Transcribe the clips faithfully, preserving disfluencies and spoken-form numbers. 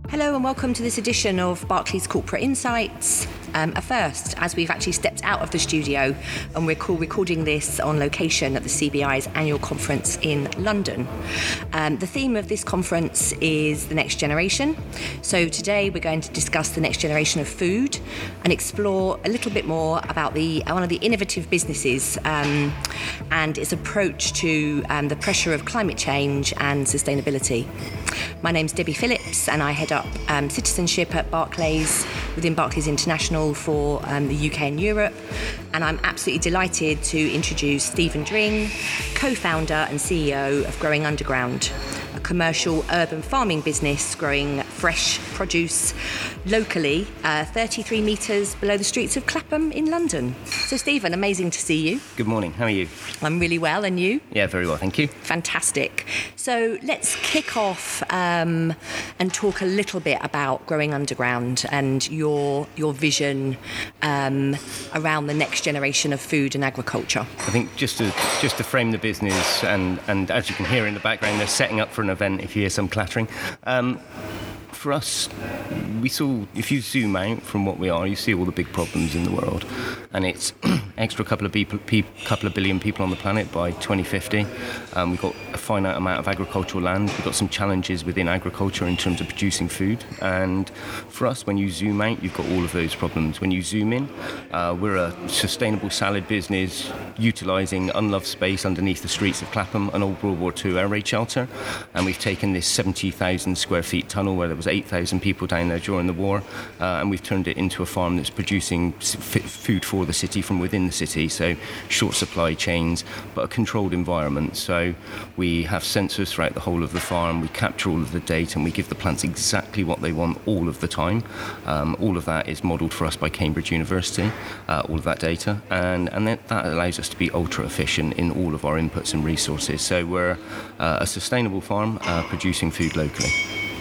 Hello and welcome to this edition of Barclays Corporate Insights, um, a first as we've actually stepped out of the studio and we're recording this on location at the C B I's annual conference in London. Um, the theme of this conference is the next generation. So today we're going to discuss the next generation of food and explore a little bit more about the uh, one of the innovative businesses um, and its approach to um, the pressure of climate change and sustainability. My name's Debbie Phillips and I head up um, citizenship at Barclays within Barclays International for um, the U K and Europe, and I'm absolutely delighted to introduce Stephen Dring, co-founder and C E O of Growing Underground, a commercial urban farming business growing fresh produce locally, uh, thirty-three metres below the streets of Clapham in London. So Stephen, amazing to see you. Good morning, how are you? I'm really well, and you? Yeah, very well, thank you. Fantastic. So let's kick off um, and talk a little bit about Growing Underground and your your vision um, around the next generation of food and agriculture. I think just to just to frame the business, and, and as you can hear in the background, they're setting up for an event if you hear some clattering. Um, For us, we saw, if you zoom out from what we are, you see all the big problems in the world. And it's extra couple of people, pe- couple of billion people on the planet by twenty fifty. Um, we've got a finite amount of agricultural land. We've got some challenges within agriculture in terms of producing food. And for us, when you zoom out, you've got all of those problems. When you zoom in, uh, we're a sustainable salad business utilising unloved space underneath the streets of Clapham, an old World War Two air raid shelter. And we've taken this seventy thousand square feet tunnel where there was eight thousand people down there during the war, uh, and we've turned it into a farm that's producing f- food for the city from within the city, so short supply chains, but a controlled environment. So we have sensors throughout the whole of the farm, we capture all of the data, and we give the plants exactly what they want all of the time. Um, all of that is modelled for us by Cambridge University, uh, all of that data, and, and that, that allows us to be ultra efficient in all of our inputs and resources. So we're uh, a sustainable farm uh, producing food locally.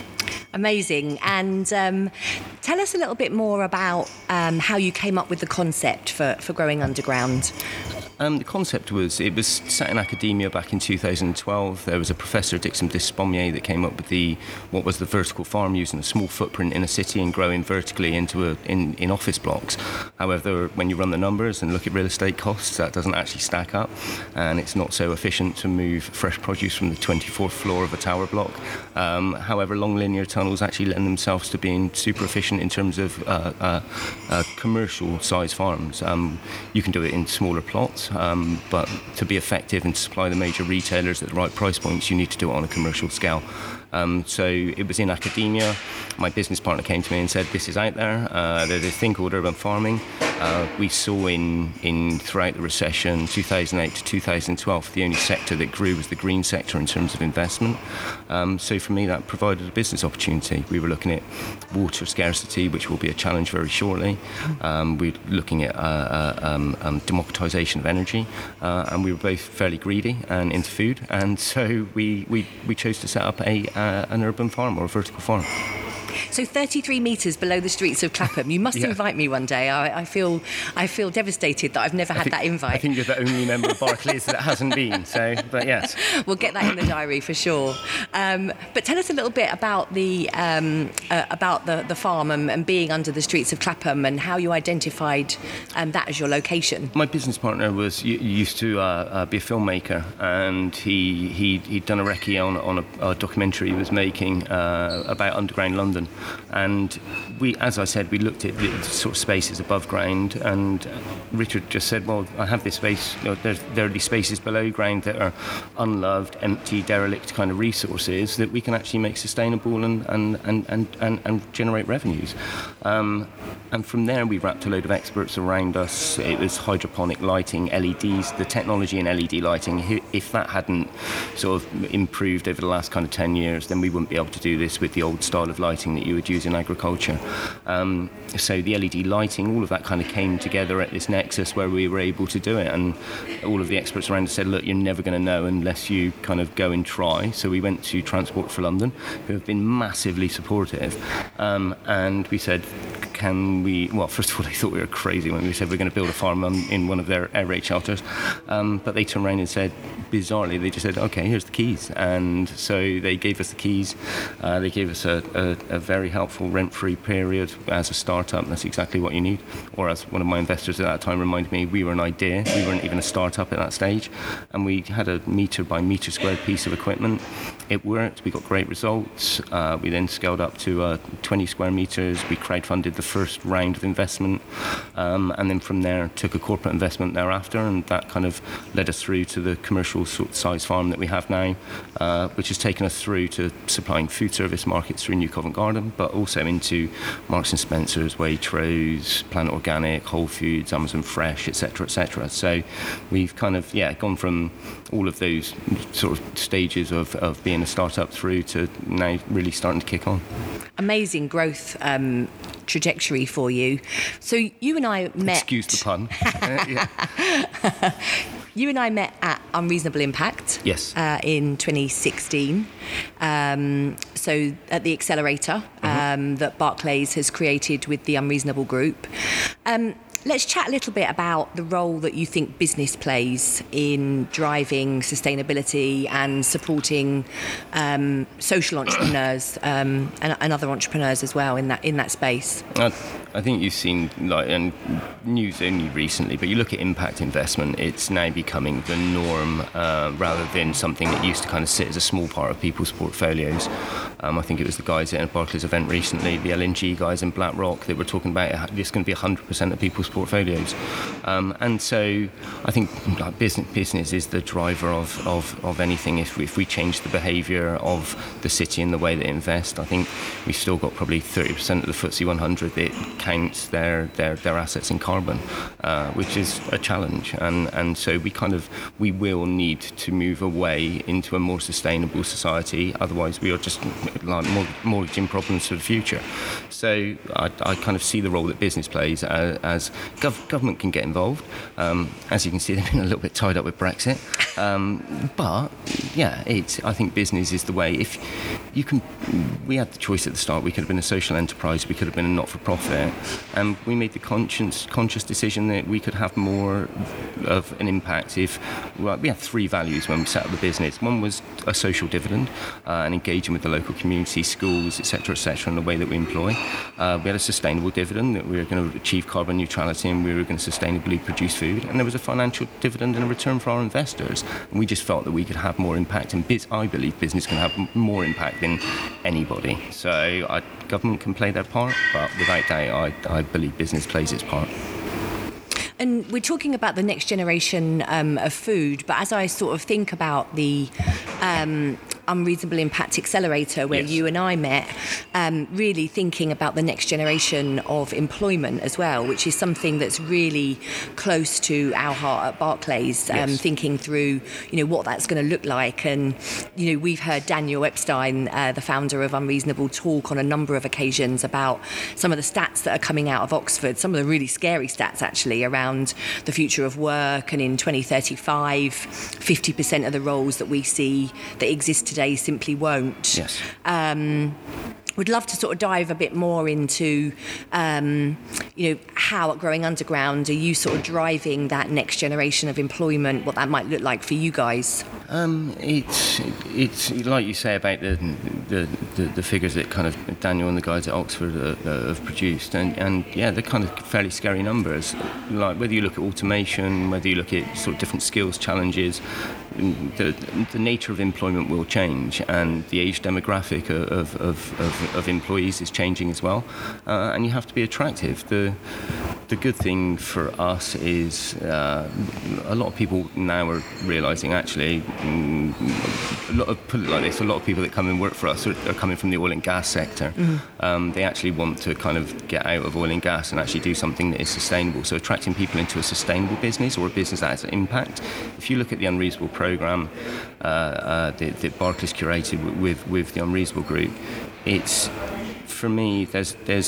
Amazing. And um, tell us a little bit more about um, how you came up with the concept for, for Growing Underground. Um, the concept was, it was sat in academia back in two thousand twelve. There was a professor, Dixon Despommier, that came up with the what was the vertical farm, using a small footprint in a city and growing vertically into a, in, in office blocks. However, when you run the numbers and look at real estate costs, that doesn't actually stack up, and it's not so efficient to move fresh produce from the twenty-fourth floor of a tower block. Um, however, long linear tunnels actually lend themselves to being super efficient in terms of uh, uh, uh, commercial size farms. Um, you can do it in smaller plots. Um, but to be effective and to supply the major retailers at the right price points, you need to do it on a commercial scale. Um, so it was in academia. My business partner came to me and said, this is out there. Uh, there's a thing called urban farming. Uh, we saw in, in throughout the recession, two thousand eight to two thousand twelve, the only sector that grew was the green sector in terms of investment. Um, so for me, that provided a business opportunity. We were looking at water scarcity, which will be a challenge very shortly. Um, we're looking at uh, uh, um, um, democratisation of energy, uh, and we were both fairly greedy and into food. And so we, we, we chose to set up a uh, an urban farm or a vertical farm. So thirty-three metres below the streets of Clapham. You must yeah. invite me one day. I, I feel I feel devastated that I've never had think, that invite. I think you're the only member of Barclays that hasn't been. So, but yes, we'll get that in the diary for sure. Um, but tell us a little bit about the um, uh, about the, the farm and, and being under the streets of Clapham and how you identified um, that as your location. My business partner was used to uh, uh, be a filmmaker, and he he he'd done a recce on on a, a documentary he was making uh, about underground London. And we, as I said, we looked at the sort of spaces above ground, and Richard just said, well, I have this space, you know, there's, there are these spaces below ground that are unloved, empty, derelict kind of resources that we can actually make sustainable and and, and, and, and, and generate revenues. Um, and from there, we wrapped a load of experts around us. It was hydroponic lighting, L E Ds, the technology in L E D lighting. If that hadn't sort of improved over the last kind of ten years, then we wouldn't be able to do this with the old style of lighting that you would use in agriculture. Um, so the L E D lighting, all of that kind of came together at this nexus where we were able to do it, and all of the experts around us said, look, you're never going to know unless you kind of go and try. So we went to Transport for London, who have been massively supportive, um, and we said, can we, well, first of all, they thought we were crazy when we said we're going to build a farm on, in one of their air raid shelters, um, but they turned around and said, bizarrely, they just said, okay, here's the keys. And so they gave us the keys. Uh, they gave us a, a, a very very helpful rent-free period as a startup. That's exactly what you need. Or as one of my investors at that time reminded me, we were an idea. We weren't even a startup at that stage. And we had a metre by metre squared piece of equipment. It worked. We got great results. Uh, we then scaled up to uh, twenty square metres. We crowdfunded the first round of investment. Um, and then from there, took a corporate investment thereafter. And that kind of led us through to the commercial sort of size farm that we have now, uh, which has taken us through to supplying food service markets through New Covent Garden, but also into Marks and Spencer's, Waitrose, Planet Organic, Whole Foods, Amazon Fresh, et cetera, et cetera. So we've kind of, yeah, gone from all of those sort of stages of, of being a startup through to now really starting to kick on. Amazing growth um, trajectory for you. So you and I met... Excuse the pun. You and I met at Unreasonable Impact. Yes. Uh, in twenty sixteen. Um, so at the accelerator um, mm-hmm. that Barclays has created with the Unreasonable Group. Um, Let's chat a little bit about the role that you think business plays in driving sustainability and supporting um, social entrepreneurs um, and, and other entrepreneurs as well in that in that space. I, I think you've seen, like, and news only recently, but you look at impact investment, it's now becoming the norm uh, rather than something that used to kind of sit as a small part of people's portfolios. Um, I think it was the guys at a Barclays event recently, the L N G guys in BlackRock, that were talking about this going to be one hundred percent of people's portfolios. Um, and so I think like, business business is the driver of, of, of anything. If we, if we change the behaviour of the city and the way they invest, I think we've still got probably thirty percent of the F T S E one hundred that counts their, their, their assets in carbon, uh, which is a challenge. And, and so we kind of, we will need to move away into a more sustainable society. Otherwise we are just like mortgaging problems for the future. So I, I kind of see the role that business plays as, as gov- government can get involved. Um, as you can see, they've been a little bit tied up with Brexit. Um, but yeah, it's, I think business is the way. If you can, we had the choice at the start. We could have been a social enterprise. We could have been a not-for-profit. And we made the conscious, conscious decision that we could have more of an impact if, well, we had three values when we set up the business. One was a social dividend uh, and engaging with the local community, schools, et cetera, et cetera, and the way that we employ. Uh, we had a sustainable dividend that we were going to achieve carbon neutrality and we were going to sustainably produce food. And there was a financial dividend and a return for our investors. And we just felt that we could have more impact. And biz- I believe business can have m- more impact than anybody. So I, government can play their part, but without doubt, I, I believe business plays its part. And we're talking about the next generation um, of food, but as I sort of think about the um, Unreasonable Impact Accelerator, where yes. you and I met, um, really thinking about the next generation of employment as well, which is something that's really close to our heart at Barclays, um, yes. thinking through, you know, what that's going to look like. And, you know, we've heard Daniel Epstein, uh, the founder of Unreasonable, talk on a number of occasions about some of the stats that are coming out of Oxford, some of the really scary stats actually around the future of work. And in twenty thirty-five, fifty percent of the roles that we see that exist today Today simply won't. Yes. Um, would love to sort of dive a bit more into, um, you know, how at Growing Underground are you sort of driving that next generation of employment, what that might look like for you guys? Um, it's it's like you say about the the, the the figures that kind of Daniel and the guys at Oxford uh, uh, have produced, and, and yeah, they're kind of fairly scary numbers. Like whether you look at automation, whether you look at sort of different skills challenges, the the nature of employment will change, and the age demographic of of, of, of employees is changing as well, uh, and you have to be attractive. The the good thing for us is uh, a lot of people now are realising actually. Mm, a lot of, put it like this, a lot of people that come and work for us are, are coming from the oil and gas sector. Mm-hmm. Um, they actually want to kind of get out of oil and gas and actually do something that is sustainable. So attracting people into a sustainable business or a business that has an impact. If you look at the Unreasonable programme uh, uh, that, that Barclays curated with, with the Unreasonable Group, it's, for me, there's there's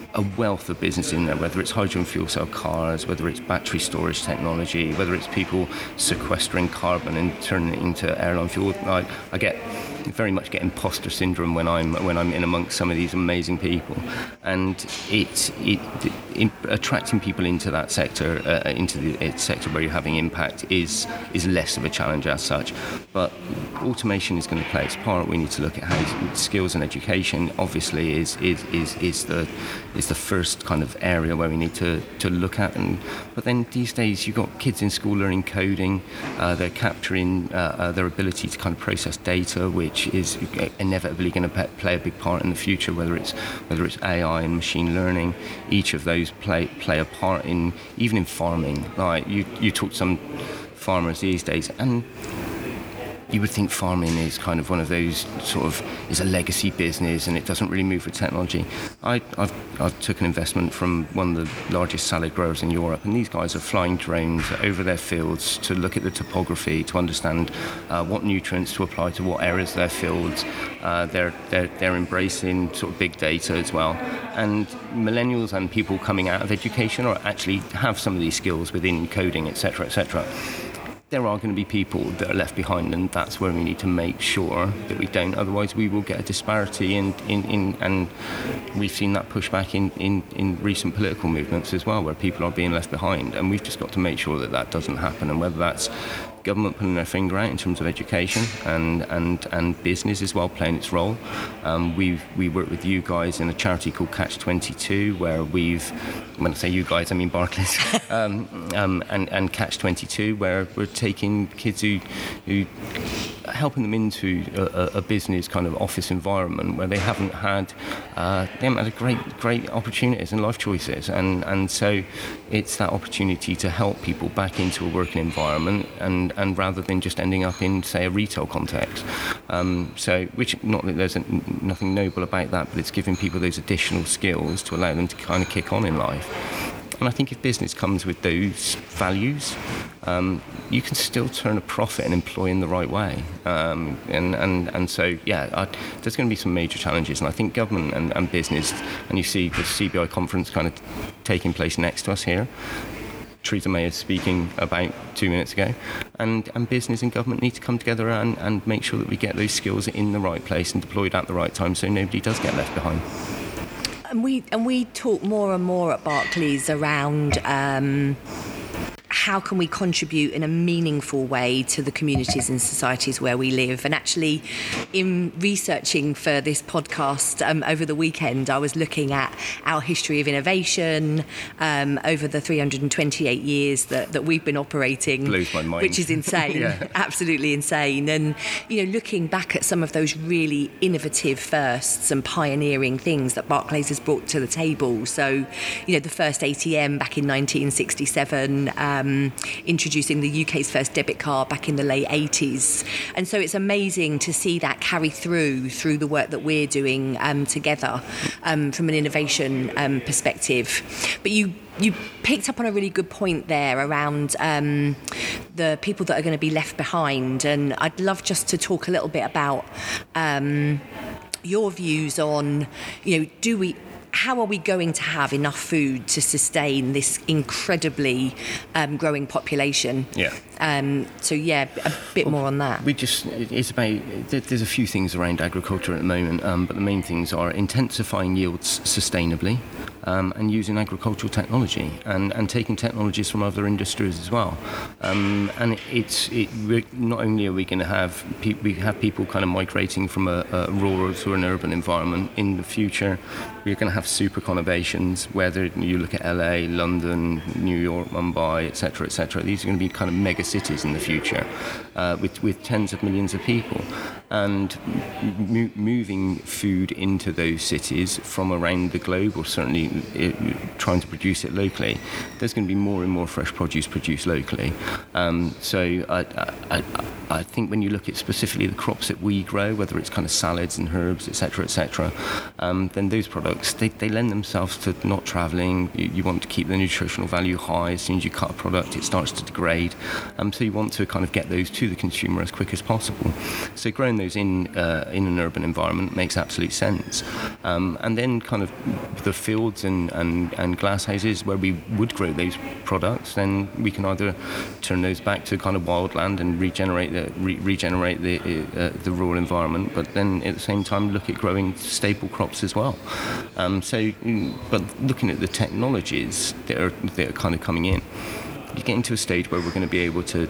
a wealth of business in there, whether it's hydrogen fuel cell cars, whether it's battery storage technology, whether it's people sequestering carbon and turning it into airline fuel. I, I get very much get imposter syndrome when I'm when I'm in amongst some of these amazing people, and it, it, it attracting people into that sector, uh, into the sector where you're having impact is is less of a challenge as such. But automation is going to play its part. We need to look at how skills and education obviously is is, is, is the is the first kind of area where we need to, to look at. And but then these days you've got kids in school learning coding, uh, they're capturing uh, uh, their ability to kind of process data, which is inevitably going to play a big part in the future, whether it's whether it's A I and machine learning. Each of those play play a part in, even in farming. Like you you talk to some farmers these days, and you would think farming is kind of one of those sort of is a legacy business and it doesn't really move with technology. I I've, I've took an investment from one of the largest salad growers in Europe, and these guys are flying drones over their fields to look at the topography, to understand uh, what nutrients to apply to what areas of their fields. Uh, they're they're they're embracing sort of big data as well. And millennials and people coming out of education or actually have some of these skills within coding, et cetera, et cetera. There are going to be people that are left behind, and that's where we need to make sure that we don't. Otherwise, we will get a disparity, in, in, in, and we've seen that pushback in, in, in recent political movements as well, where people are being left behind, and we've just got to make sure that that doesn't happen. And whether that's government putting their finger out in terms of education and and, and business as well playing its role. Um, we've we work with you guys in a charity called Catch twenty-two, where we've, when I say you guys, I mean Barclays, um, um, and, and Catch twenty-two, where we're taking kids who, who helping them into a, a business kind of office environment where they haven't had uh, they haven't had a great great opportunities and life choices, and and so it's that opportunity to help people back into a working environment, and and rather than just ending up in, say, a retail context. Um, so, which, not that there's a, nothing noble about that, but it's giving people those additional skills to allow them to kind of kick on in life. And I think if business comes with those values, um, you can still turn a profit and employ in the right way. Um, and, and, and so, yeah, I, there's going to be some major challenges. And I think government and, and business, and you see the C B I conference kind of taking place next to us here, Theresa May is speaking about two minutes ago, and, and business and government need to come together and, and make sure that we get those skills in the right place and deployed at the right time, so nobody does get left behind. And we and we talk more and more at Barclays around um, how can we contribute in a meaningful way to the communities and societies where we live. And actually, in researching for this podcast um, over the weekend, I was looking at our history of innovation um, over the three hundred twenty-eight years that, that we've been operating. Blows my mind. Which is insane, yeah. Absolutely insane. And, you know, looking back at some of those really innovative firsts and pioneering things that Barclays has brought to the table. So, you know, the first A T M back in nineteen sixty-seven, um, introducing the U K's first debit card back in the late eighties. And so it's amazing to see that carry through through the work that we're doing um, together um, from an innovation um, perspective. But you you picked up on a really good point there around um, the people that are going to be left behind. And I'd love just to talk a little bit about um, your views on, you know, do we how are we going to have enough food to sustain this incredibly um, growing population? Yeah. Um, so, yeah, a bit well, more on that. We just, it's about, there's a few things around agriculture at the moment, um, but the main things are intensifying yields sustainably, um, and using agricultural technology and, and taking technologies from other industries as well. Um, and it's, it, not only are we going to have, pe- we have people kind of migrating from a, a rural to an urban environment in the future, we're going to have super conurbations, whether you look at L A, London, New York, Mumbai, et cetera, et cetera. These are going to be kind of mega cities in the future, uh, with, with tens of millions of people. And m- moving food into those cities from around the globe, or certainly it, trying to produce it locally, there's going to be more and more fresh produce produced locally. Um, so I, I, I, I think when you look at specifically the crops that we grow, whether it's kind of salads and herbs, et cetera, et cetera, um, then those products, they, they lend themselves to not travelling. You, you want to keep the nutritional value high. As soon as you cut a product, it starts to degrade. Um, so you want to kind of get those to the consumer as quick as possible. So growing those in uh, in an urban environment makes absolute sense. Um, and then kind of the fields and, and, and glass houses where we would grow those products, then we can either turn those back to kind of wildland and regenerate the re- regenerate the uh, the rural environment, but then at the same time look at growing staple crops as well. Um, so, but looking at the technologies that are that are kind of coming in, you're getting to a stage where we're going to be able to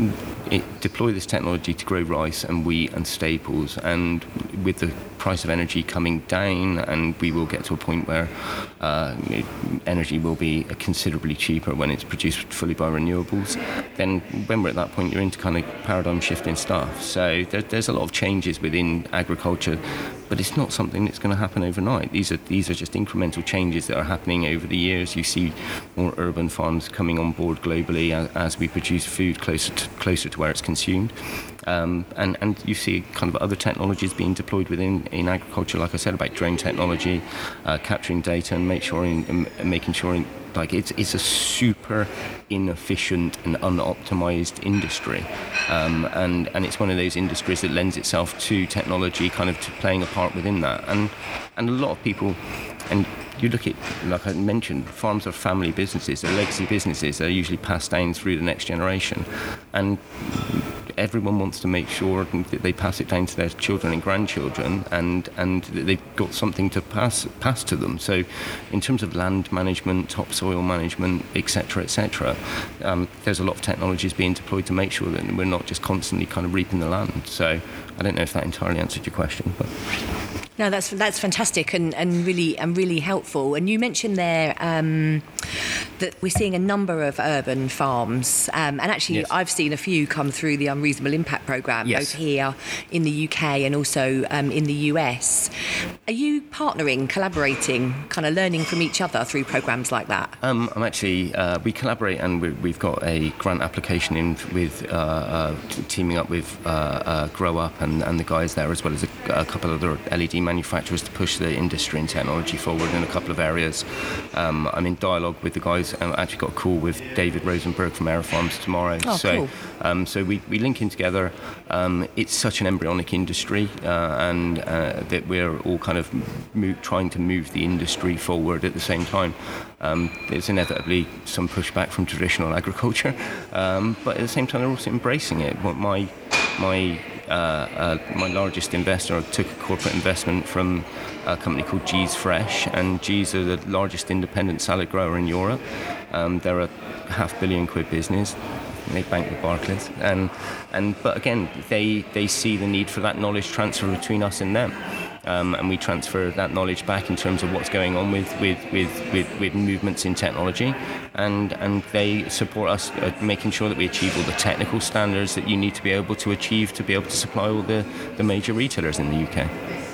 it, deploy this technology to grow rice and wheat and staples, and with the price of energy coming down, and we will get to a point where uh, energy will be considerably cheaper when it's produced fully by renewables. Then when we're at that point, you're into kind of paradigm shifting stuff. So there, there's a lot of changes within agriculture, but it's not something that's going to happen overnight. These are these are just incremental changes that are happening over the years. You see more urban farms coming on board globally as, as we produce food closer to, closer to where it's consumed. Um, and, and you see kind of other technologies being deployed within in agriculture, like I said, about drone technology, uh, capturing data and make sure in, um, making sure in, like it's it's a super inefficient and unoptimized industry, um, and and it's one of those industries that lends itself to technology kind of to playing a part within that, and and a lot of people, and you look at, like I mentioned, farms are family businesses, they're legacy businesses, they're usually passed down through the next generation, and everyone wants to make sure that they pass it down to their children and grandchildren, and and that they've got something to pass pass to them. So in terms of land management, topsoil management, etc, etc, um, there's a lot of technologies being deployed to make sure that we're not just constantly kind of reaping the land. So I don't know if that entirely answered your question, but no, that's that's fantastic and, and really and really helpful. And you mentioned there um, that we're seeing a number of urban farms, um, and actually yes. I've seen a few come through the Unreasonable Impact Programme, yes. both here in the U K and also um, in the U S. Are you partnering, collaborating, kind of learning from each other through programmes like that? Um, I'm actually, uh, we collaborate, and we, we've got a grant application in with uh, uh, teaming up with uh, uh, Grow Up and, and the guys there, as well as a, a couple of other L E D manufacturers to push the industry and technology forward in a couple of areas. Um, I'm in dialogue with the guys. I've actually got a call with David Rosenberg from AeroFarms tomorrow. Oh, so, cool. um, so we, we link in together. Um, it's such an embryonic industry, uh, and uh, that we're all kind of move, trying to move the industry forward at the same time. Um, there's inevitably some pushback from traditional agriculture, um, but at the same time they're also embracing it. What my my uh, uh, my largest investor took a corporate investment from a company called G's Fresh, and G's are the largest independent salad grower in Europe. Um, they're a half billion quid business. They bank with Barclays, and and but again, they they see the need for that knowledge transfer between us and them. Um, and we transfer that knowledge back in terms of what's going on with with, with, with, with movements in technology, and and they support us at making sure that we achieve all the technical standards that you need to be able to achieve to be able to supply all the, the major retailers in the U K.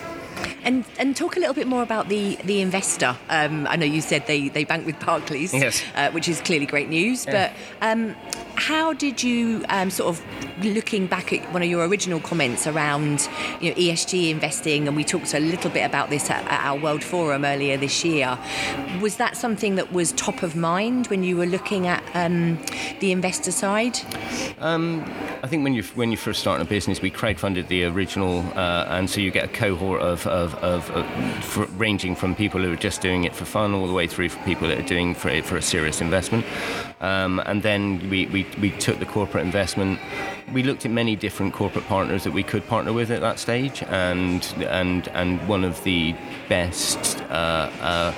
And and talk a little bit more about the, the investor. Um, I know you said they, they bank with Barclays, yes. uh, which is clearly great news, yeah. but um, how did you, um, sort of looking back at one of your original comments around, you know, E S G investing, and we talked a little bit about this at, at our World Forum earlier this year, was that something that was top of mind when you were looking at um, the investor side? Um, I think when you when you first start a business, we crowdfunded the original, uh, and so you get a cohort of of, of, of for, ranging from people who are just doing it for fun all the way through for people that are doing for it for a serious investment. Um, and then we, we, we took the corporate investment. We looked at many different corporate partners that we could partner with at that stage, and and and one of the best uh, uh,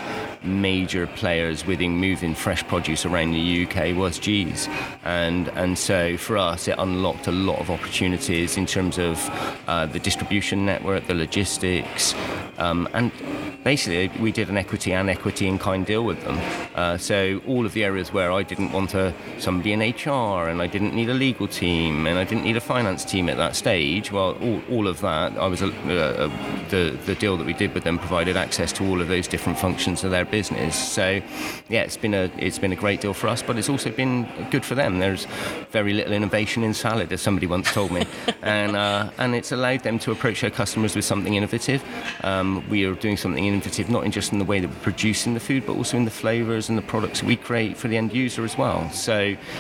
major players within moving fresh produce around the U K was G's, and and so for us it unlocked a lot of opportunities in terms of uh, the distribution network, the logistics, um, and basically we did an equity and equity in kind deal with them. Uh, so all of the areas where I didn't want a, somebody in H R, and I didn't need a legal team, and I didn't need a finance team at that stage, well, all, all of that, I was a, uh, the the deal that we did with them provided access to all of those different functions of their business. So yeah, it's been a it's been a great deal for us, but it's also been good for them. There's very little innovation in salad, as somebody once told me, and uh, and it's allowed them to approach their customers with something innovative. Um, we are doing something innovative, not in just in the way that we're producing the food, but also in the flavours and the products we create for the end user as well. So it's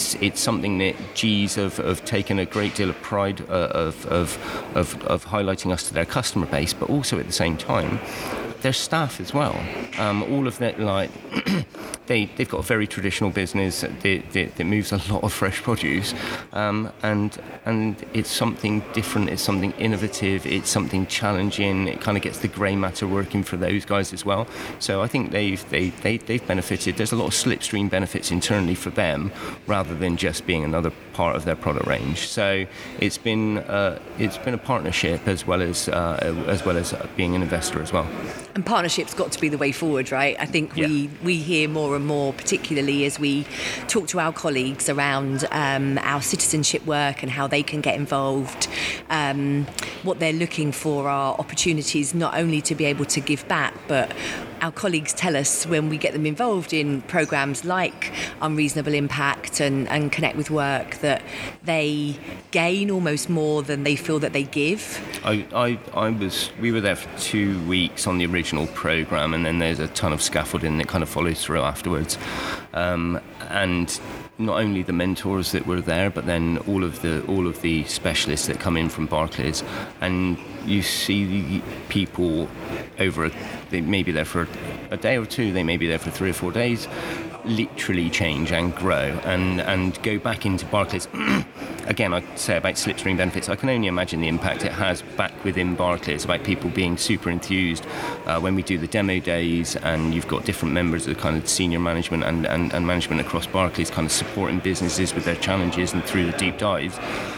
it's it's something that G's have, have taken a great deal of pride uh, of, of of of highlighting us to their customer base, but also at the same time their staff as well. Um, all of that, like, they, they've got a very traditional business that, that, that moves a lot of fresh produce, um, and and it's something different, it's something innovative, it's something challenging, it kind of gets the grey matter working for those guys as well. So I think they've, they, they, they've benefited. There's a lot of slipstream benefits internally for them, rather than just being another part of their product range. So it's been uh, it's been a partnership as well as uh, as well as being an investor as well. And partnership's got to be the way forward, right? I think we, yeah. we hear more and more, particularly as we talk to our colleagues around um, our citizenship work and how they can get involved. Um, what they're looking for are opportunities not only to be able to give back, but our colleagues tell us when we get them involved in programmes like Unreasonable Impact and, and Connect with Work that they gain almost more than they feel that they give. I, I, I was we were there for two weeks on the original programme, and then there's a ton of scaffolding that kind of follows through afterwards. Um, and not only the mentors that were there, but then all of the all of the specialists that come in from Barclays, and you see the people over a, they may be there for a day or two, they may be there for three or four days, literally change and grow and and go back into Barclays. Again, I say about slipstream benefits, I can only imagine the impact it has back within Barclays, about people being super enthused uh, when we do the demo days, and you've got different members of the kind of senior management and, and, and management across Barclays kind of supporting businesses with their challenges and through the deep dives.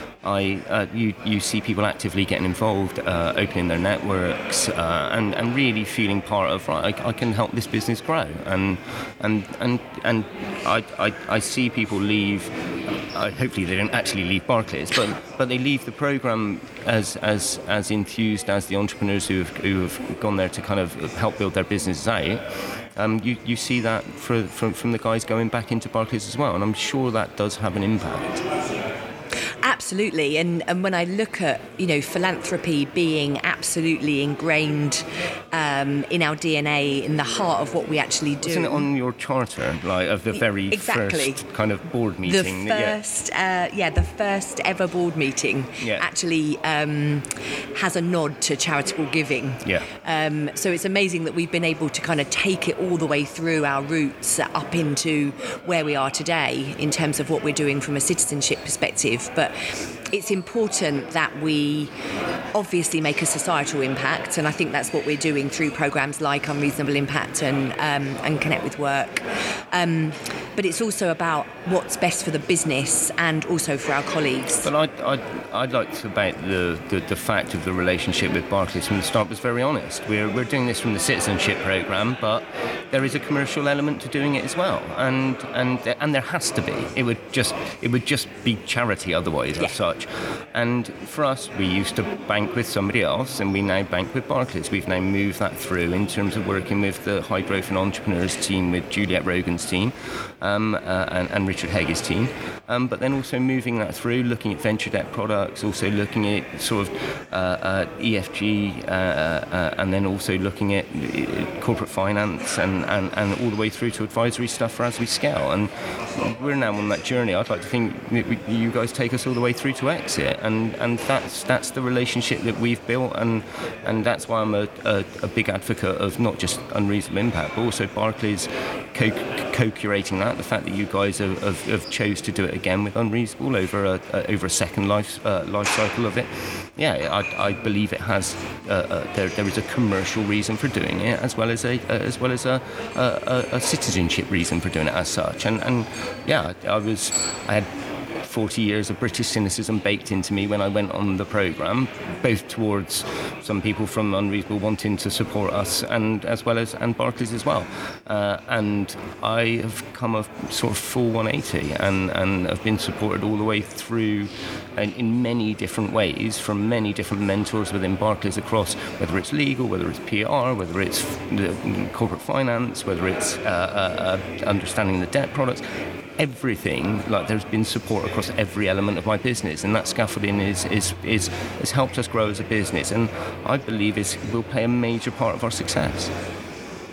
I, uh, you, you see people actively getting involved, uh, opening their networks, uh, and, and really feeling part of, right, I, I can help this business grow. And and and and I, I, I see people leave. Uh, hopefully, they don't actually leave Barclays, but but they leave the program as as as enthused as the entrepreneurs who have who have gone there to kind of help build their businesses out. Um, you you see that for, from from the guys going back into Barclays as well, and I'm sure that does have an impact. Absolutely, and and when I look at, you know, philanthropy being absolutely ingrained um, in our D N A, in the heart of what we actually do. Isn't it on your charter, like of the very exactly. first kind of board meeting? The first, yeah, uh, yeah the first ever board meeting yeah. actually um, has a nod to charitable giving. Yeah. Um, so it's amazing that we've been able to kind of take it all the way through our roots up into where we are today in terms of what we're doing from a citizenship perspective, but it's important that we obviously make a societal impact, and I think that's what we're doing through programmes like Unreasonable Impact and um, and Connect with Work. Um, but it's also about what's best for the business and also for our colleagues. But I'd, I'd, I'd like to about the, the, the fact of the relationship with Barclays from the start was very honest. We're we're doing this from the citizenship programme, but there is a commercial element to doing it as well, and and and there has to be. It would just it would just be charity otherwise, yeah. as such. And for us, we used to bank with somebody else, and we now bank with Barclays. We've now moved that through in terms of working with the High Growth and Entrepreneurs team, with Juliette Rogan's team, um, uh, and, and Richard Hage's team. Um, but then also moving that through, looking at venture debt products, also looking at sort of uh, uh, E F G, uh, uh, and then also looking at corporate finance, and, and, and all the way through to advisory stuff for as we scale. And we're now on that journey. I'd like to think you guys take us all the way through to exit, and, and that's that's the relationship that we've built, and and that's why I'm a, a, a big advocate of not just Unreasonable Impact, but also Barclays co- co-curating that. The fact that you guys have, have, have chose to do it again with Unreasonable over a, a over a second life uh, life cycle of it. Yeah, I, I believe it has. Uh, uh, there there is a commercial reason for doing it, as well as a uh, as well as a, a, a citizenship reason for doing it as such. And and yeah, I was I had. forty years of British cynicism baked into me when I went on the programme, both towards some people from Unreasonable wanting to support us, and as well as and Barclays as well. Uh, and I have come a sort of full one eighty, and, and have been supported all the way through in, in many different ways from many different mentors within Barclays across, whether it's legal, whether it's P R, whether it's corporate finance, whether it's uh, uh, understanding the debt products. Everything, like there's been support across every element of my business, and that scaffolding is is is has helped us grow as a business, and I believe is will play a major part of our success.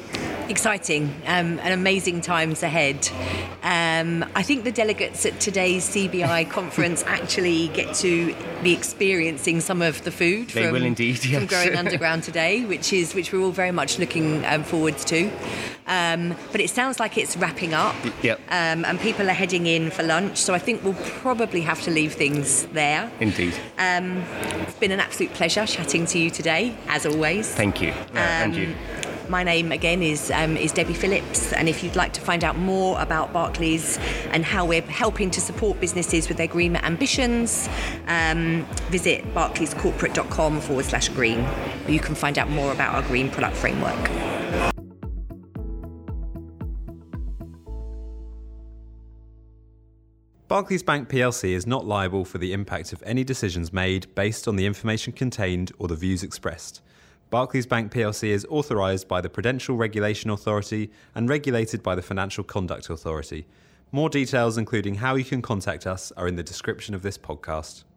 Exciting um, and amazing times ahead. Um, I think the delegates at today's C B I conference actually get to be experiencing some of the food they from, will indeed, yes. from Growing Underground today, which is which we're all very much looking um, forwards to. Um, but it sounds like it's wrapping up, yep. um, and people are heading in for lunch, so I think we'll probably have to leave things there. Indeed. Um, it's been an absolute pleasure chatting to you today, as always. Thank you. Uh, and you. My name again is um, is Debbie Phillips, and if you'd like to find out more about Barclays and how we're helping to support businesses with their green ambitions, um, visit barclayscorporate.com forward slash green, where you can find out more about our green product framework. Barclays Bank P L C is not liable for the impact of any decisions made based on the information contained or the views expressed. Barclays Bank P L C is authorised by the Prudential Regulation Authority and regulated by the Financial Conduct Authority. More details, including how you can contact us, are in the description of this podcast.